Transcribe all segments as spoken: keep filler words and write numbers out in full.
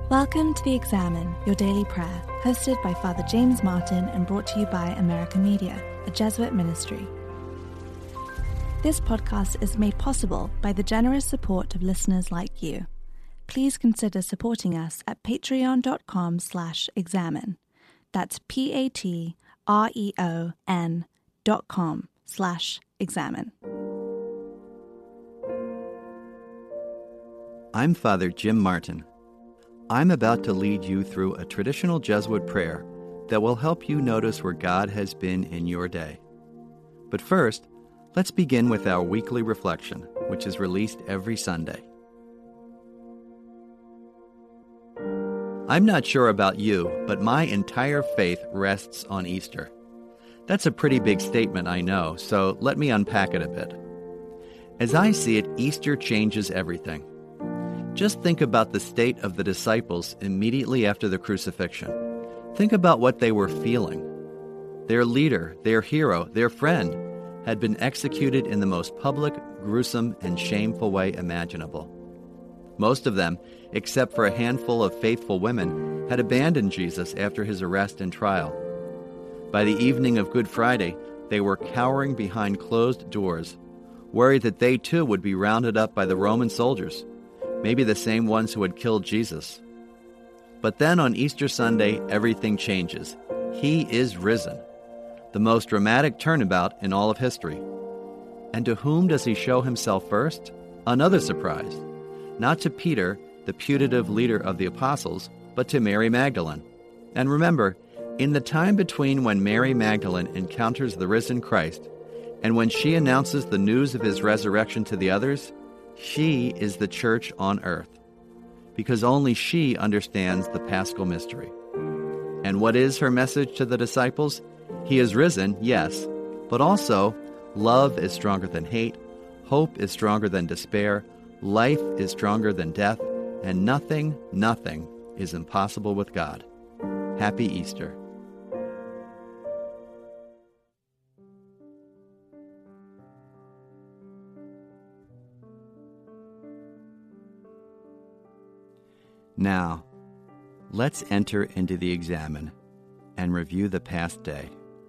Welcome to The Examen, your daily prayer, hosted by Father James Martin and brought to you by American Media, a Jesuit ministry. This podcast is made possible by the generous support of listeners like you. Please consider supporting us at patreon.com slash examine. That's P-A-T-R-E-O-N dot com slash examine. I'm Father Jim Martin. I'm about to lead you through a traditional Jesuit prayer that will help you notice where God has been in your day. But first, let's begin with our weekly reflection, which is released every Sunday. I'm not sure about you, but my entire faith rests on Easter. That's a pretty big statement, I know, so let me unpack it a bit. As I see it, Easter changes everything. Just think about the state of the disciples immediately after the crucifixion. Think about what they were feeling. Their leader, their hero, their friend had been executed in the most public, gruesome, and shameful way imaginable. Most of them, except for a handful of faithful women, had abandoned Jesus after his arrest and trial. By the evening of Good Friday, they were cowering behind closed doors, worried that they too would be rounded up by the Roman soldiers, maybe the same ones who had killed Jesus. But then on Easter Sunday, everything changes. He is risen, the most dramatic turnabout in all of history. And to whom does he show himself first? Another surprise. Not to Peter, the putative leader of the apostles, but to Mary Magdalene. And remember, in the time between when Mary Magdalene encounters the risen Christ and when she announces the news of his resurrection to the others, she is the church on earth, because only she understands the Paschal mystery. And what is her message to the disciples? He is risen, yes, but also love is stronger than hate, hope is stronger than despair, life is stronger than death, and nothing, nothing is impossible with God. Happy Easter. Now, let's enter into the Examen and review the past day.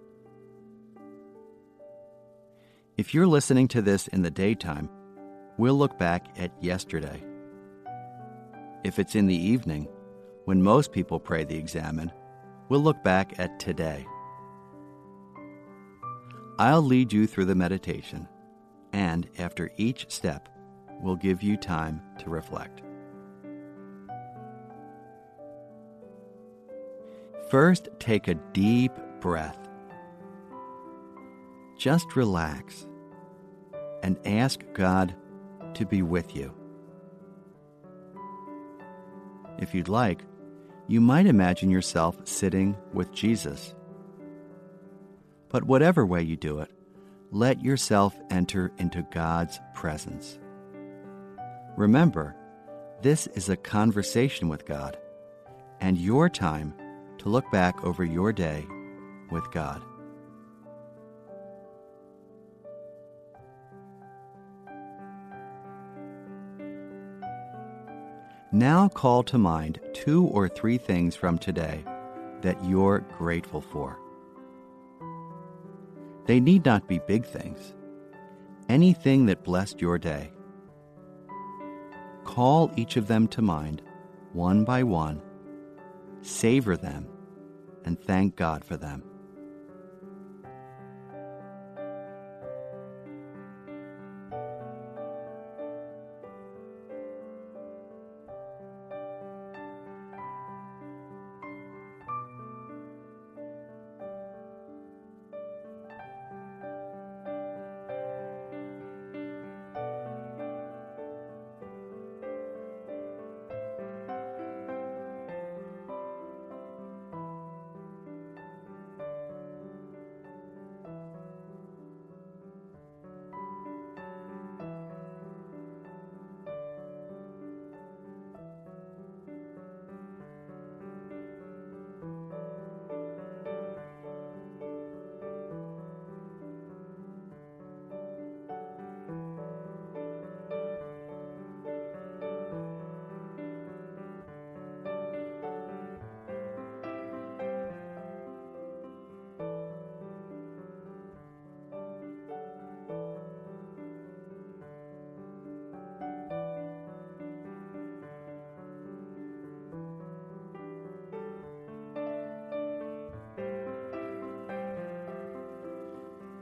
If you're listening to this in the daytime, we'll look back at yesterday. If it's in the evening, when most people pray the Examen, we'll look back at today. I'll lead you through the meditation, and after each step, we'll give you time to reflect. First, take a deep breath. Just relax and ask God to be with you. If you'd like, you might imagine yourself sitting with Jesus. But whatever way you do it, let yourself enter into God's presence. Remember, this is a conversation with God, and your time to look back over your day with God. Now call to mind two or three things from today that you're grateful for. They need not be big things. Anything that blessed your day. Call each of them to mind, one by one, savor them, and thank God for them.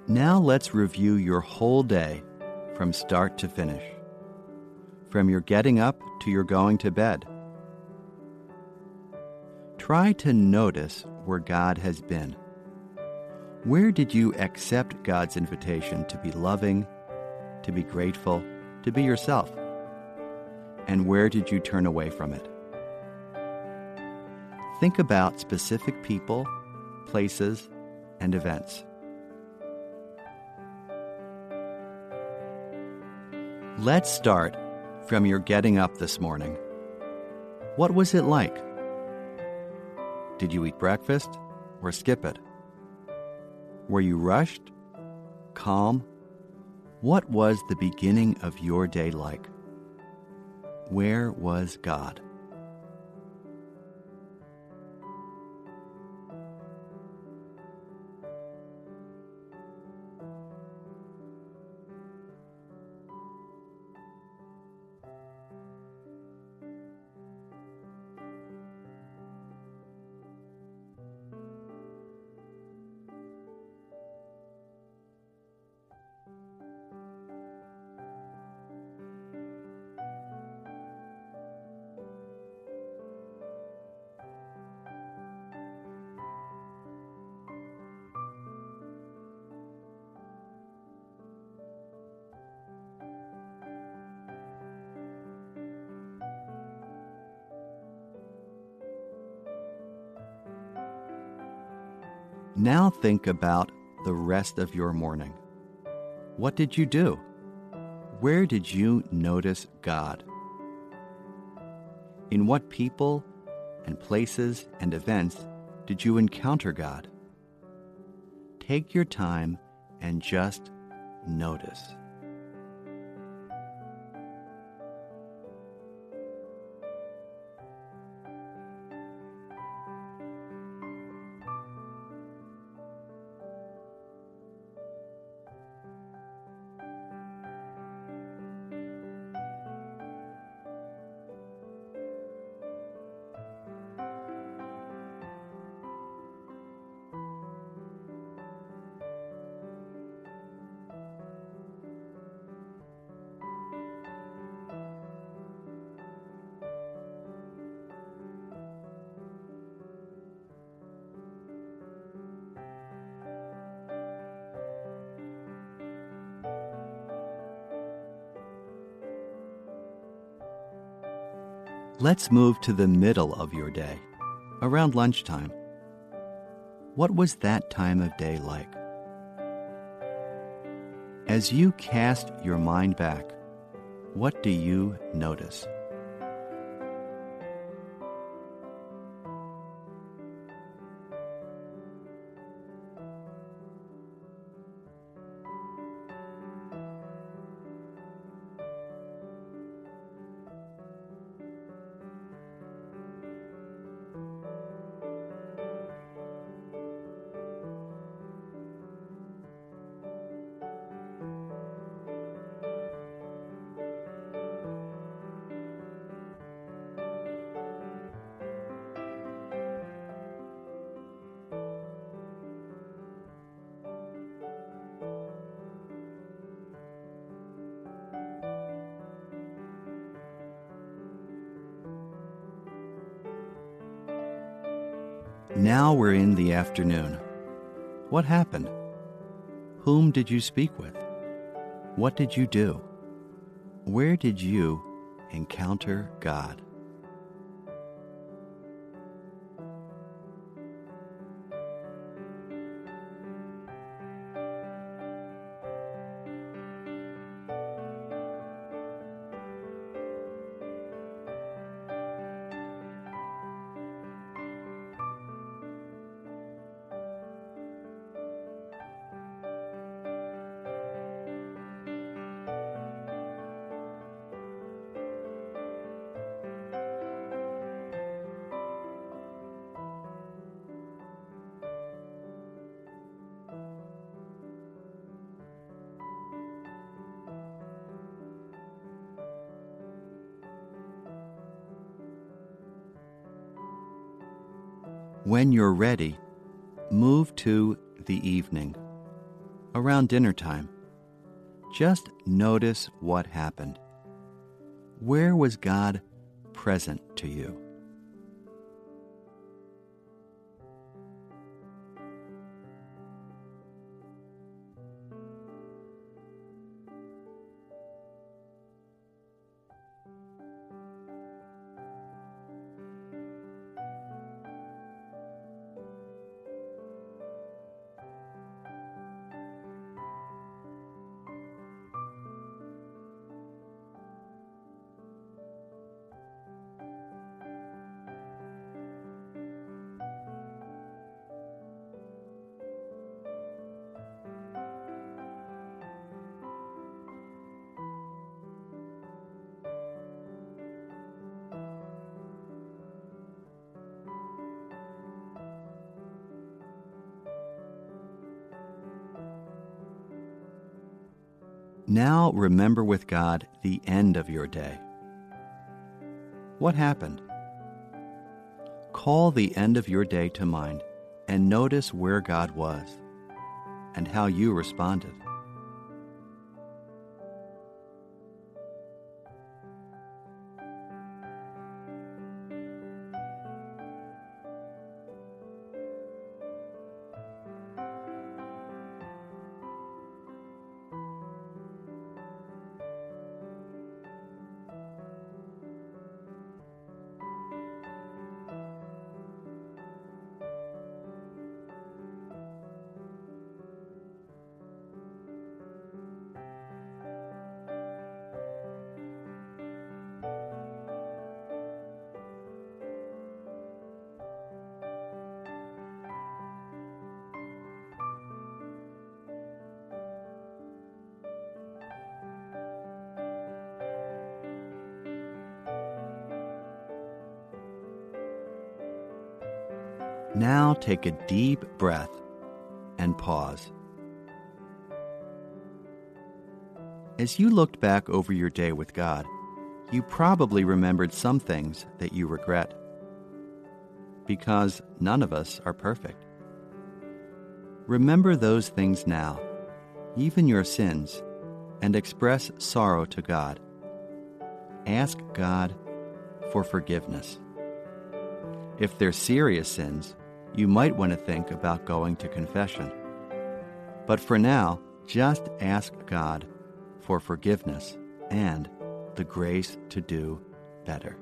Now let's review your whole day from start to finish, from your getting up to your going to bed. Try to notice where God has been. Where did you accept God's invitation to be loving, to be grateful, to be yourself? And where did you turn away from it? Think about specific people, places, and events. Let's start from your getting up this morning. What was it like? Did you eat breakfast or skip it? Were you rushed? Calm? What was the beginning of your day like? Where was God? Now think about the rest of your morning. What did you do? Where did you notice God? In what people and places and events did you encounter God? Take your time and just notice. Let's move to the middle of your day, around lunchtime. What was that time of day like? As you cast your mind back, what do you notice? Now we're in the afternoon. What happened? Whom did you speak with? What did you do? Where did you encounter God? When you're ready, move to the evening. around dinner time. Just notice what happened. Where was God present to you? Now remember with God the end of your day. What happened? Call the end of your day to mind and notice where God was and how you responded. Now take a deep breath and pause. As you looked back over your day with God, you probably remembered some things that you regret, because none of us are perfect. Remember those things now, even your sins, and express sorrow to God. Ask God for forgiveness. If they're serious sins, you might want to think about going to confession. But for now, just ask God for forgiveness and the grace to do better.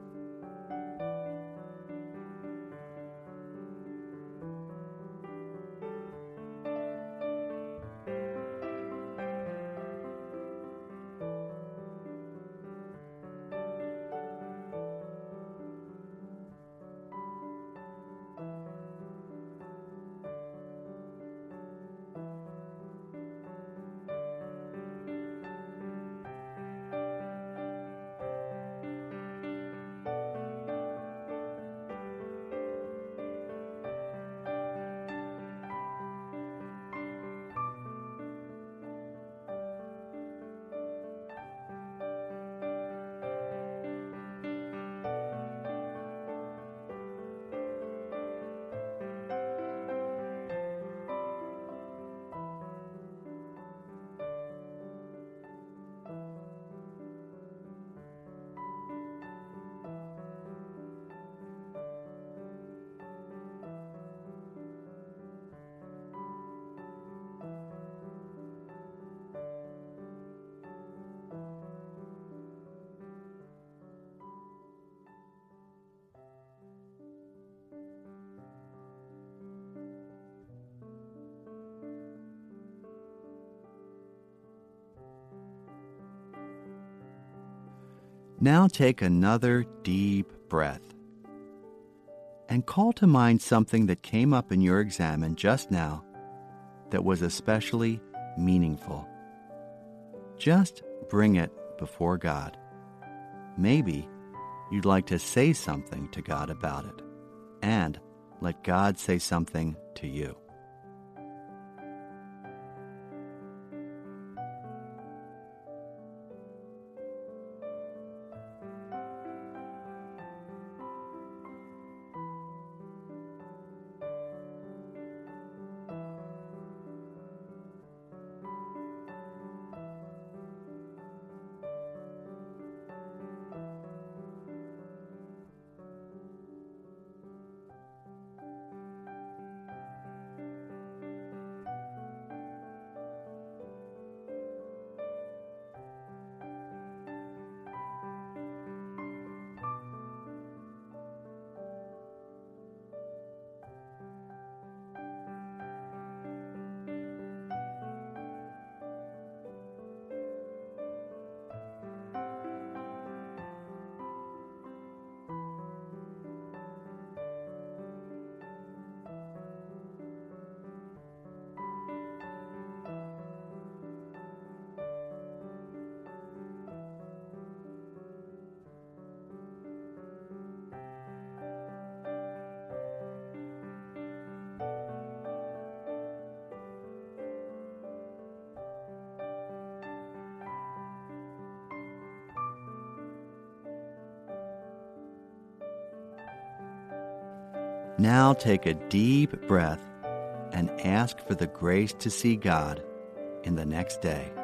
Now take another deep breath and call to mind something that came up in your examen just now that was especially meaningful. Just bring it before God. Maybe you'd like to say something to God about it, and let God say something to you. Now take a deep breath and ask for the grace to see God in the next day.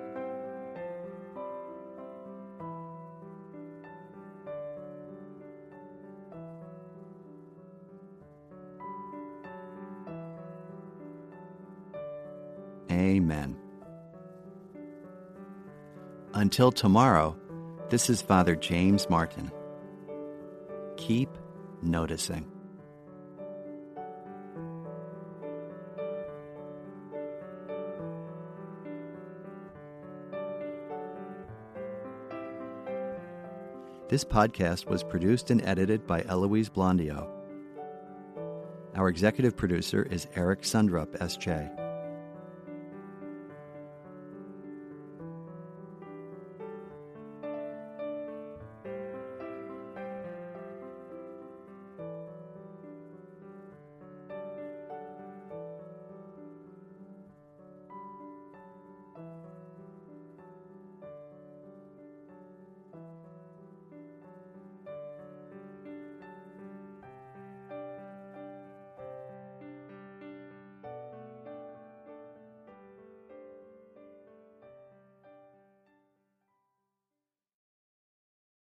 Amen. Until tomorrow, this is Father James Martin. Keep noticing. This podcast was produced and edited by Eloise Blondio. Our executive producer is Eric Sundrup, S J